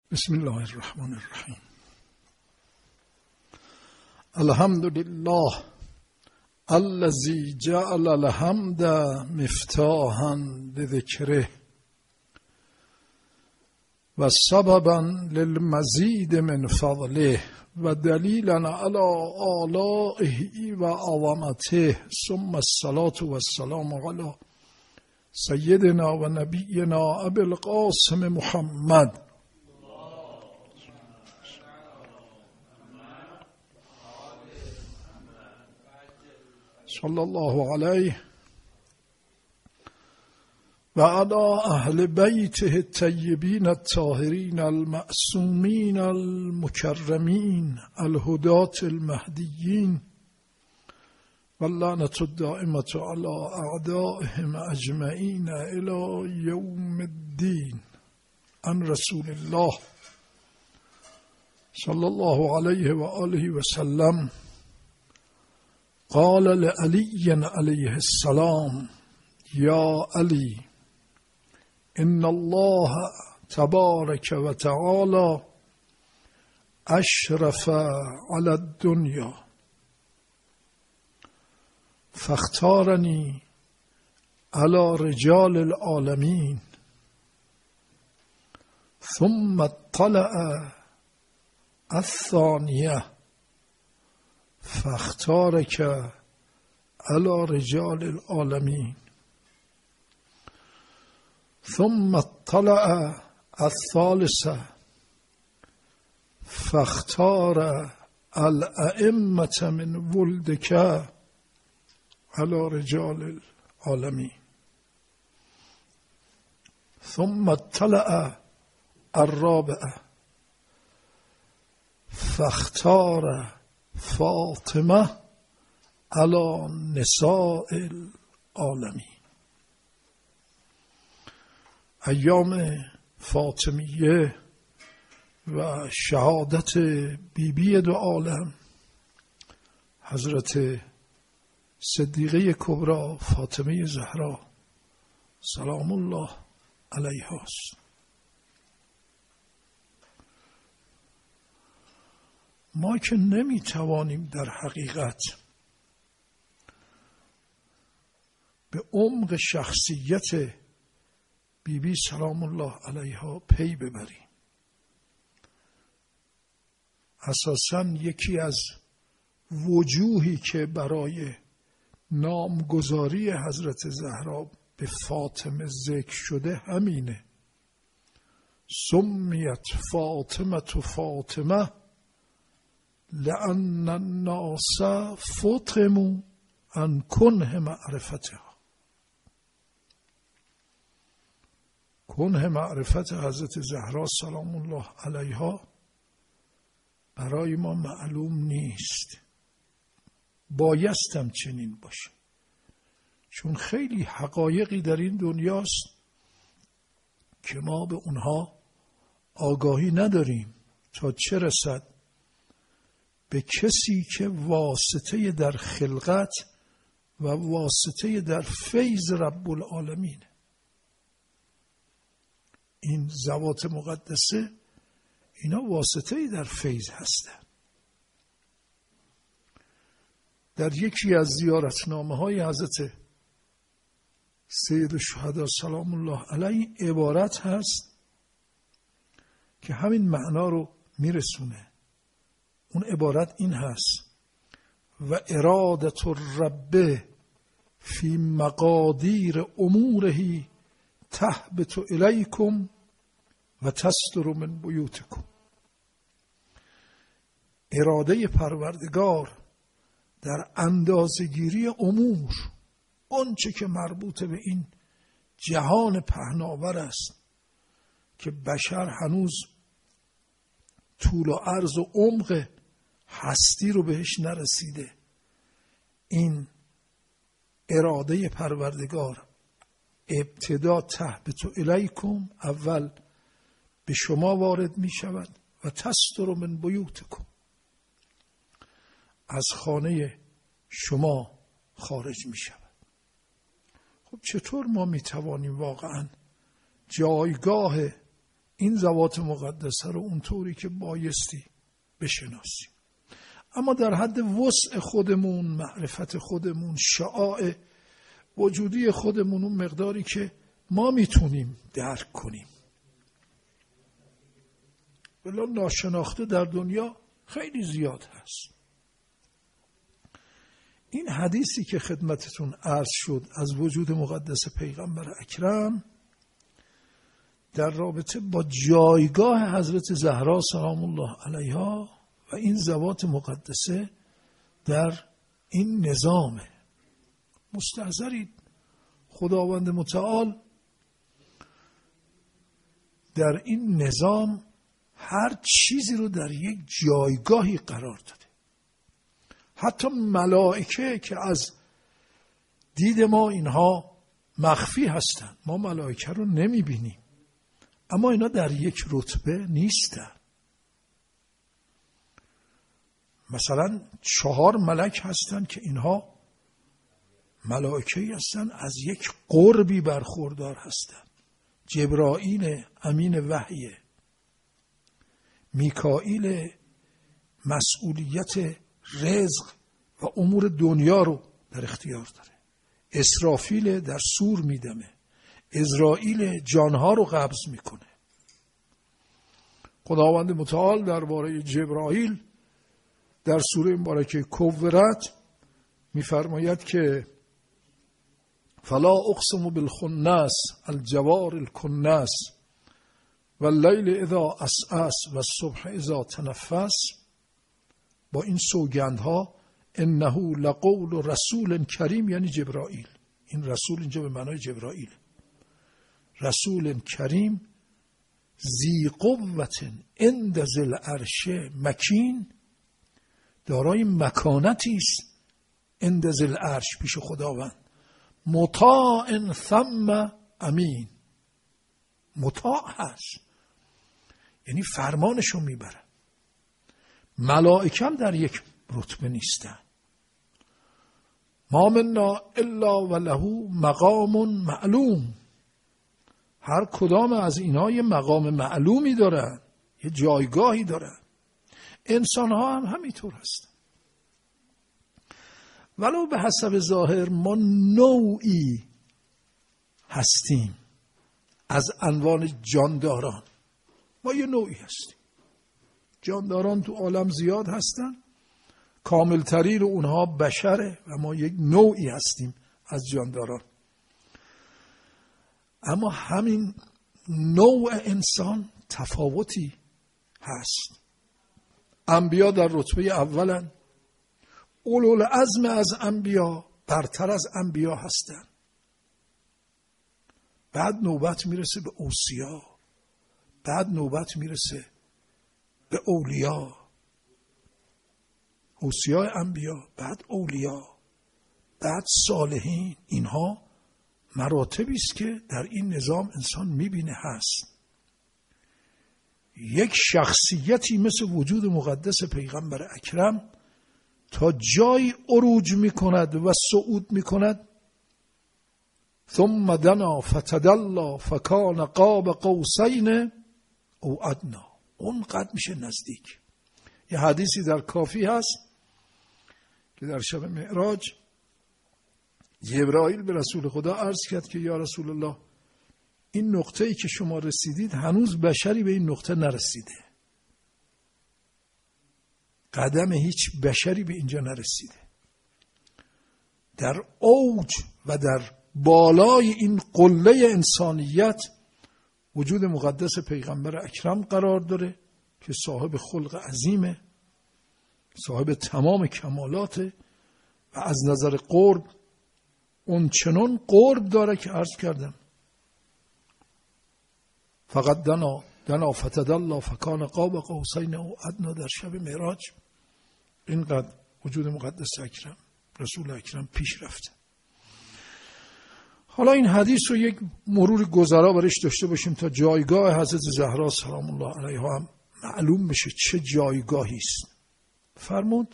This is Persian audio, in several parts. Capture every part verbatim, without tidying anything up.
بسم الله الرحمن الرحیم. الحمد لله الذي جعل الحمد مفتاحا لذکره و سببا للمزید من فضله و دلیلا علی آلائه و عظمته، ثم الصلاة والسلام علی سیدنا و نبینا ابی القاسم محمد صلی الله علیه و علی اهل بیته الطیبین الطاهرین المعصومین المکرمین الهداة المهدیین و اللعنة الدائمة علی اعدائهم اجمعین الی یوم الدین. عن رسول الله صلی الله علیه و آله و سلم قال لعلی علیه السلام: یا علی، ان الله تبارک و تعالی اشرف علی الدنیا فاختارنی علی رجال العالمین، ثم اطلع الثانیه فاختارک علی رجال العالمین، ثم اطلع الثالثه فاختار الائمة من ولدک علی رجال العالمین، ثم اطلع الرابعه فاختار فاطمه علی نساء العالمین. ایام فاطمیه و شهادت بیبی دو عالم حضرت صدیقه کبری فاطمه زهرا سلام الله علیها است. ما که نمی توانیم در حقیقت به عمق شخصیت بیبی سلام الله علیها پی ببریم. اساساً یکی از وجوهی که برای نامگذاری حضرت زهرا به فاطمه ذکر شده همینه. سمیت فاطمه تو فاطمه لأن الناس فطموا عن کنه معرفتها. کنه معرفت حضرت زهرا سلام الله علیها برای ما معلوم نیست. بایستم چنین باشه، چون خیلی حقایقی در این دنیاست که ما به اونها آگاهی نداریم تا چه رسد به کسی که واسطه در خلقت و واسطه در فیض رب العالمین. این ذوات مقدسه اینا واسطه در فیض هستند. در یکی از زیارتنامه های حضرت سید الشهدا سلام الله علیه عبارت هست که همین معنا رو میرسونه. اون عبارت این هست: و ارادت الرب فی مقادیر اموره تهبط الیکم و تستر من بیوتکم. اراده پروردگار در اندازه‌گیری امور، آنچه که مربوط به این جهان پهناور است که بشر هنوز طول و عرض و عمق هستی رو بهش نرسیده، این اراده پروردگار ابتدا تهبط الیکم، اول به شما وارد می شود، و تستر من بیوتکم، از خانه شما خارج می شود. خب چطور ما می توانیم واقعا جایگاه این ذوات مقدسه رو اونطوری که بایستی بشناسیم. اما در حد وسع خودمون، معرفت خودمون، شعاع وجودی خودمون، اون مقداری که ما میتونیم درک کنیم. ولی ناشناخته در دنیا خیلی زیاد هست. این حدیثی که خدمتتون عرض شد از وجود مقدس پیغمبر اکرم در رابطه با جایگاه حضرت زهرا سلام الله علیها و این ذوات مقدسه در این نظامه. مستحضرید خداوند متعال در این نظام هر چیزی رو در یک جایگاهی قرار داده. حتی ملائکه که از دید ما اینها مخفی هستند، ما ملائکه رو نمی بینیم، اما اینا در یک رتبه نیستن. مثلا چهار ملک هستند که اینها ملائکه‌ای هستند از یک قربی برخوردار هستند. جبرائیل امین وحیه، میکائیل مسئولیت رزق و امور دنیا رو در اختیار داره، اسرافیل در سور میدمه، عزرائیل جانها رو قبض میکنه. خداوند متعال درباره جبرائیل در سوره مبارکه کورت میفرماید که فلا اقسم بالخنس الجوار الکنس واللیل اذا عسعس والصبح اذا تنفس، با این سوگندها انه لقول رسول کریم، یعنی جبرائیل. این رسول اینجا به معنای جبرائیل، رسول کریم ذی قوت عند ذی العرش مکین، دارای مکانتی است عند ذی العرش، پیش خداوند، مطاع ثم امین. مطاع هست یعنی فرمانشو میبره. ملائکه هم در یک رتبه نیستن. ما منا الا وله مقام معلوم، هر کدام از اینها یه مقام معلومی دارن، یه جایگاهی دارن. انسان ها هم همینطور هستن. ولو به حسب ظاهر ما نوعی هستیم از انوان جانداران، ما یه نوعی هستیم. جانداران تو عالم زیاد هستن، کاملترین اونها بشره و ما یک نوعی هستیم از جانداران. اما همین نوع انسان تفاوتی هست. انبیا در رتبه اولن، اولوالعزم از انبیا برتر از انبیا هستن. بعد نوبت میرسه به اوصیا، بعد نوبت میرسه به اولیا، اوصیای انبیا، بعد اولیا، بعد صالحین. اینها مراتبی است که در این نظام انسان میبینه هست. یک شخصیتی مثل وجود مقدس پیغمبر اکرم تا جای عروج میکند و صعود میکند، ثم دنا فتدلا فکان قاب قوسین او ادنا، اونقدر میشه نزدیک. یه حدیثی در کافی هست که در شب معراج جبرائیل به رسول خدا عرض کرد که یا رسول الله، این نقطه‌ای که شما رسیدید هنوز بشری به این نقطه نرسیده، قدم هیچ بشری به اینجا نرسیده. در اوج و در بالای این قله انسانیت وجود مقدس پیغمبر اکرم قرار داره که صاحب خلق عظیمه، صاحب تمام کمالاته و از نظر قرب اون چنان قرب داره که عرض کردم فقط دنا دنا فتدلا فکان قاب قوسین او ادنا. در شب معراج اینقدر وجود مقدس اکرم، رسول اکرم پیش رفته. حالا این حدیث رو یک مرور گذرا برش داشته باشیم تا جایگاه حضرت زهرا سلام الله علیها هم معلوم بشه چه جایگاهی است. فرمود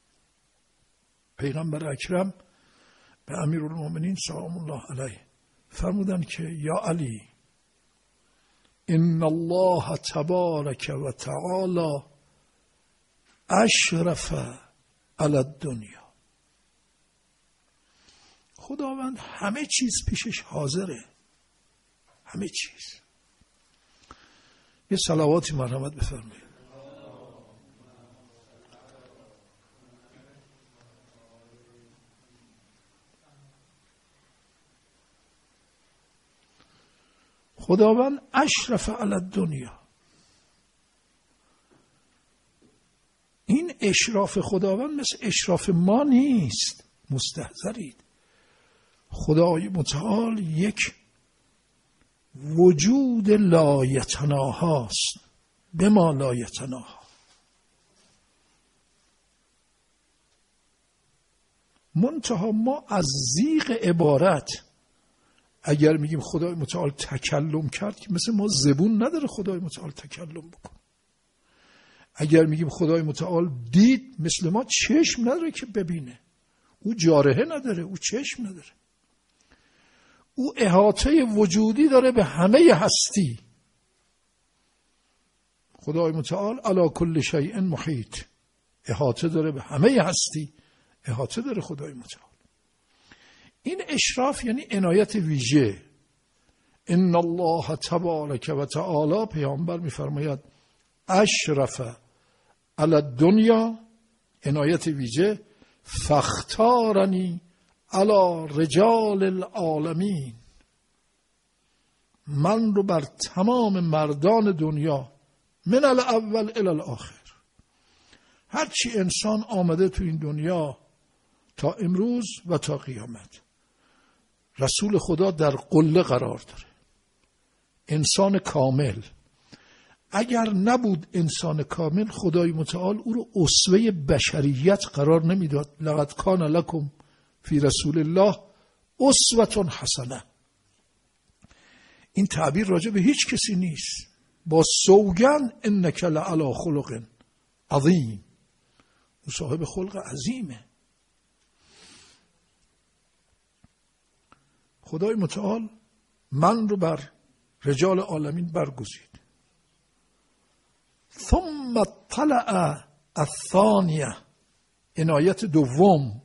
پیغمبر اکرم به امیرالمومنین سلام الله علیه، فرمودن که یا علی، ان الله تبارک و تعالی اشرف علی الدنیا. خداوند همه چیز پیشش حاضره، همه چیز. یه صلواتی مرحمت بفرمایید. خداوند اشرف علی الدنیا. این اشراف خداوند مثل اشراف ما نیست، مستحضرید. خدای متعال یک وجود لایتناهاست، به ما لایتناها. منتها ما از زیغ عبارت اگر میگیم خدای متعال تکلم کرد، که مثل ما زبون نداره خدای متعال تکلم بکن. اگر میگیم خدای متعال دید، مثل ما چشم نداره که ببینه. او جارحه نداره، او چشم نداره. او احاطه وجودی داره به همه هستی. خدای متعال علی کل شیء محیط، احاطه داره به همه هستی، احاطه داره خدای متعال. این اشراف یعنی عنایت ویژه. ان الله تبارک و تعالی، پیامبر میفرماید اشرف علی الدنیا، عنایت ویژه، فاختارنی علی رجال العالمین، من رو بر تمام مردان دنیا، من الاول الی الاخر. هرچی انسان آمده تو این دنیا تا امروز و تا قیامت، رسول خدا در قله قرار داره. انسان کامل. اگر نبود انسان کامل، خدای متعال او رو اسوه بشریت قرار نمیداد. لقد کان لکم فی رسول الله اسوة حسنه. این تعبیر راجع به هیچ کسی نیست. با سوگند انک لعلی خلق عظیم، او صاحب خلق عظیمه. خدای متعال من رو بر رجال عالمین برگزید. ثم طلع الثانیه، عنایت دوم،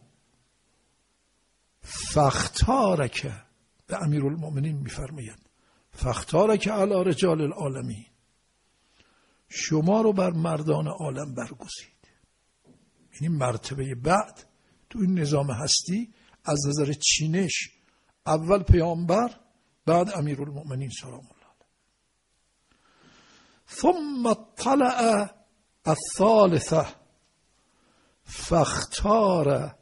فاختارک، به امیرالمؤمنین میفرماید فاختارک علی رجال العالمین، شما رو بر مردان عالم برگزید. یعنی مرتبه بعد تو این نظام هستی از نظر چینش اول پیامبر، بعد امیرالمؤمنین سلام الله علیه. ثم طلع الثالثه فاختار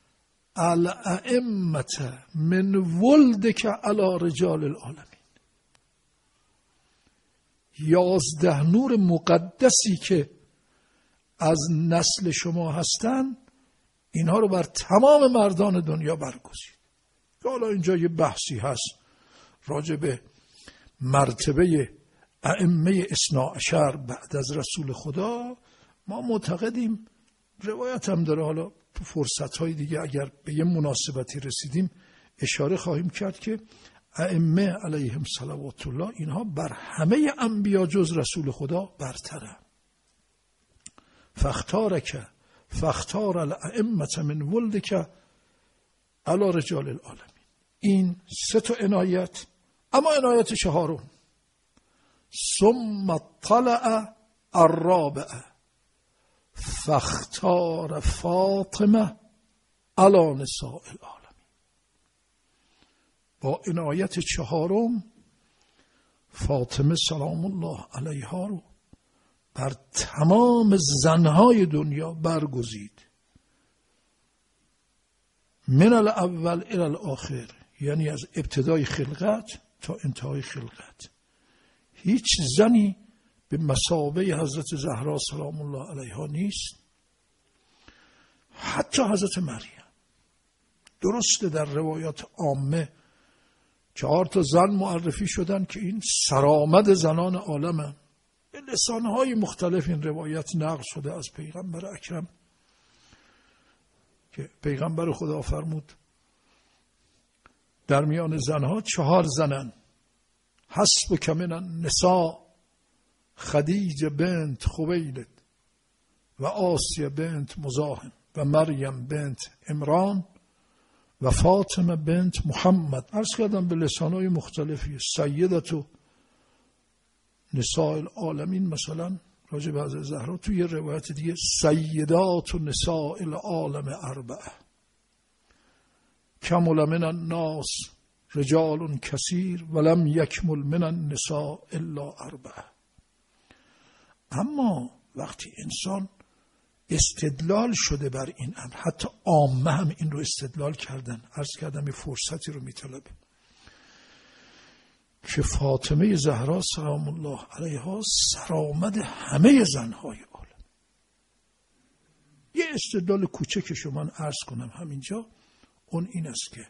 الائمه من ولدک علی رجال العالمین. یازده نور مقدسی که از نسل شما هستن، اینها رو بر تمام مردان دنیا برگزید. حالا اینجا یه بحثی هست راجع به مرتبه ائمه اثنا عشر بعد از رسول خدا. ما معتقدیم، روایت هم داره، حالا تو فرصت‌های دیگه اگر به یه مناسبتی رسیدیم اشاره خواهیم کرد که ائمه علیهم صلوات الله اینها بر همه انبیا جز رسول خدا برتره. فاختارک فاختار الائمه من ولدک علی رجال العالمین. این سه تا عنایت. اما عنایت چهارم، ثم طلع الرابعه فاختار فاطمه علی نساء العالمین. با عنایت چهارم فاطمه سلام الله علیها رو بر تمام زنهای دنیا برگزید. من الاول الی الاخر، یعنی از ابتدای خلقت تا انتهای خلقت هیچ زنی به مثابه حضرت زهرا سلام الله علیها نیست. حتی حضرت مریم. درسته در روایات عامه چهار تا زن معرفی شدن که این سرآمد زنان عالمن. به لسانهای مختلف این روایت نقل شده از پیغمبر اکرم که پیغمبر خدا فرمود در میان زنها چهار زنن، حسبک من النساء خدیجه بنت خویلد و آسیه بنت مزاحم و مریم بنت عمران و فاطمه بنت محمد. عرض کردم به لسانهای مختلفی. سیدتو نساء العالمین مثلا راجع به حضرت زهرا، توی یه روایت دیگه سیدات و نساء العالم اربعه، کمل من الناس رجال کثیر ولم یکمل من النساء الا اربعه. اما وقتی انسان استدلال شده بر این امر، حتی عامه هم این رو استدلال کردن، عرض کردم یه فرصتی رو میطلبه که فاطمه زهرا سلام الله علیها سرآمد همه زنهای عالم. یه استدلال کوچکشو من عرض کنم همینجا، اون این است که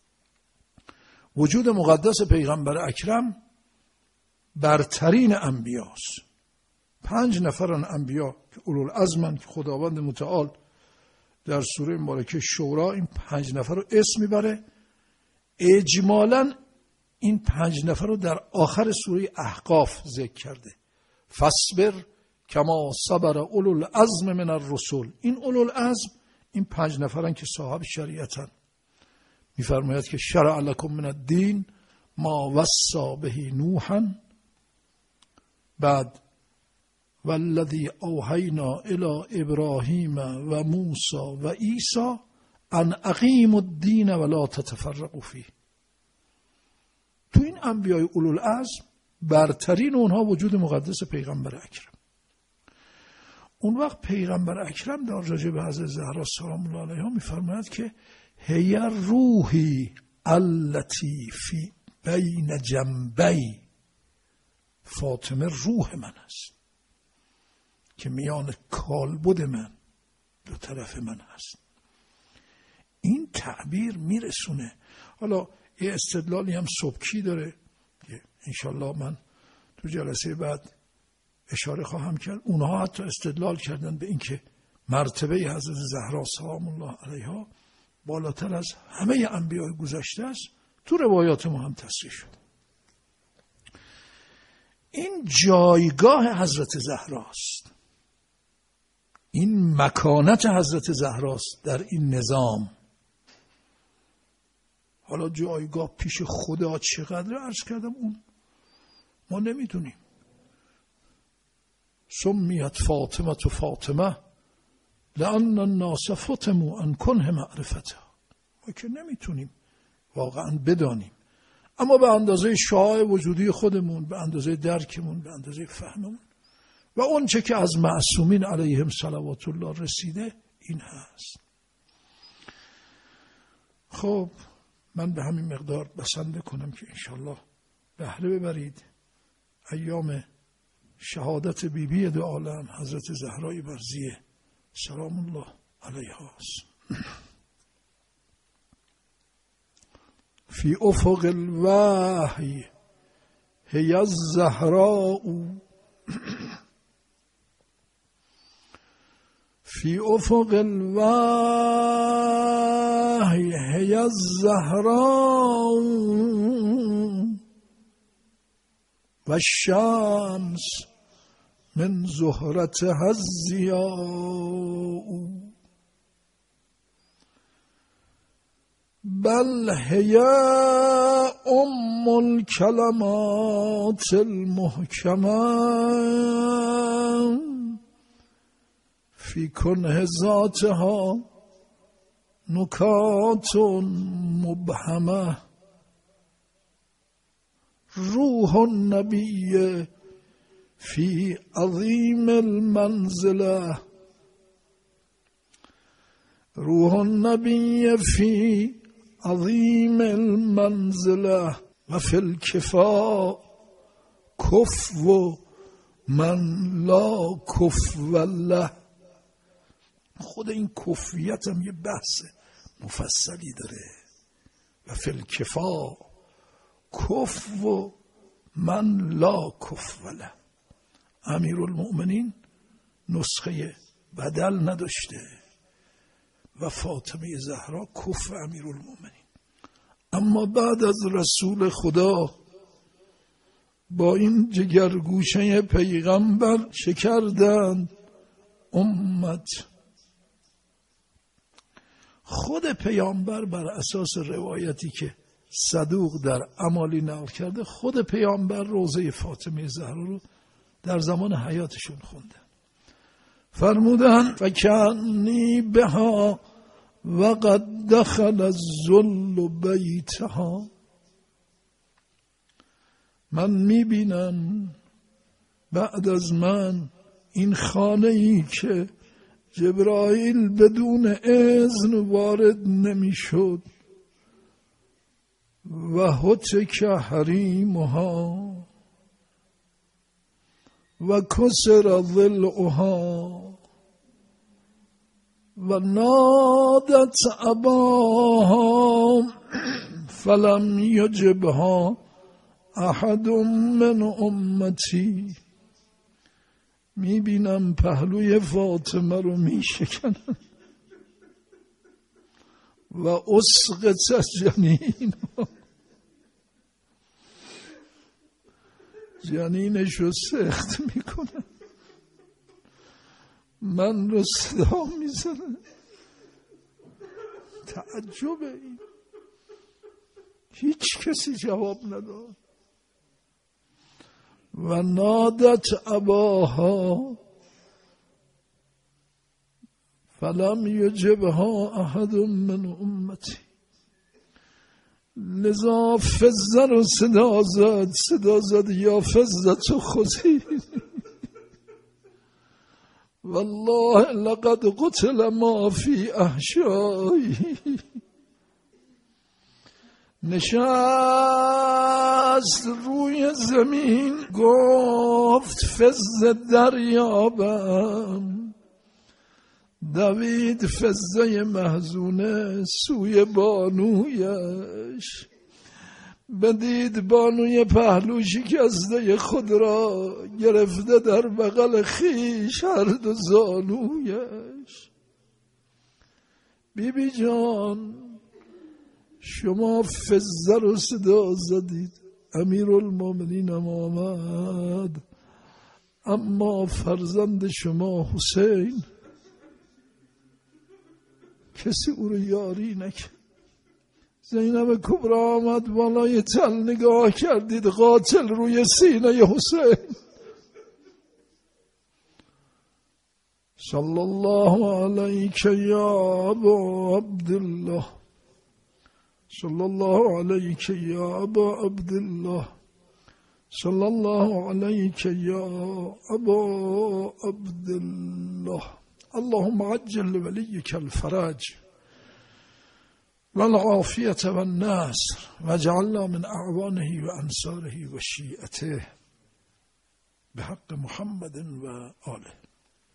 وجود مقدس پیغمبر اکرم برترین انبیاست. پنج نفرن انبیا که اولوالعزمن که خداوند متعال در سوره مبارکه شورا این پنج نفر رو اسم میبره. اجمالاً این پنج نفر رو در آخر سوره احقاف ذکر کرده. فاصبر کما صبر اولوالعزم من الرسل. این اولوالعزم این پنج نفرن که صاحب شریعتن. میفرماید که شرع لکم من الدین ما وصی به نوحا، بعد والذی اوحینا الی ابراهیم و موسی و عیسی ان اقیموا الدین ولا تتفرقوا فیه. تو این انبیای اولوالعزم برترین اونها وجود مقدس پیغمبر اکرم. اون وقت پیغمبر اکرم در راجع به حضرت زهرا سلام الله علیها میفرماید که هی روحی التی فی بین جنبی، فاطمه روح من است که میان کالبد من دو طرف من هست. این تعبیر میرسونه. حالا یه استدلالی هم سبکی داره که انشالله من تو جلسه بعد اشاره خواهم کرد. اونها حتی استدلال کردن به اینکه مرتبه حضرت زهرا سلام الله علیها بالاتر از همه انبیاء گذشته است. تو روایات ما هم تصریح شد. این جایگاه حضرت زهراست، این مکانت حضرت زهراست در این نظام. حالا جایگاه پیش خدا چقدر عرض کردم اون ما نمیدونیم. سمیت فاطمه تو فاطمه لأن الناس فتموا ان کنه معرفتها. ما که نمیتونیم واقعا بدانیم، اما به اندازه شعاع وجودی خودمون، به اندازه درکمون، به اندازه فهممون و اون چه که از معصومین علیهم صلوات الله رسیده این هست. خب من به همین مقدار بسنده کنم که انشالله بهره ببرید. ایام شهادت بی بی دو عالم حضرت زهرای برزیه سلام الله علیها است. فی افق الوحی هی الزهراء فی افق الوحی هی الزهراء و الشمس من زهرتها الضیاء بل هی ام الکلمات المحکمات فی کنه ذاتها نکات مبهمه روح النبی فی عظیم المنزله روح النبی فی عظیم المنزله و فی الکفا کفو من لا کفو له. خود این کفویت هم یه بحث مفصلی داره. و فی الکفا کفو من لا کفو له. امیرالمؤمنین نسخه بدل نداشته و فاطمه زهرا کفو امیرالمؤمنین. اما بعد از رسول خدا با این جگرگوشه پیغمبر چه کردند امت. خود پیامبر بر اساس روایتی که صدوق در اعمالی نقل کرده، خود پیامبر روضه فاطمه زهرا رو در زمان حیاتشون خوندن. فرمودن فکنی بها وقد دخل الذل بیتها، من میبینم بعد از من این خانه ای که جبرائیل بدون اذن وارد نمیشد و هتک حریمها و کسر ضلعها و نادت اباها فلم یجبها احد من امتی. میبینم پهلوی فاطمه رو میشکنن و اسقط جنین جنینش رو سخت میکنن، من رو صدا میزنن. تعجب این، هیچ کسی جواب نداد. و نادت اباها فلم یجبها احد من امتی. لذا فزه رو صدا زد صدا زد یا فزت خودی والله لقد قتل ما فی احشایی. نشست روی زمین گفت فزه دریابم. دوید فزه محزونه سوی بانویش، بدید بانوی پهلو شکسته خود را گرفته در بغل خیش هر دو زانویش. بی بی جان شما فزه رو صدا زدید، امیرالمومنین هم آمد، اما فرزند شما حسین کسی او رو یاری نکرد. زینب کبری آمد بالای تل نگاه کردید، قاتل روی سینه حسین. صلی الله علیک یا ابا عبدالله، صلی الله علیک یا ابا عبدالله، صلی الله علیک یا ابا عبدالله. اللهم عجل لوليك الفرج والعافية والنصر واجعلنا من أعوانه وأنصاره وشيعته بحق محمد وآله.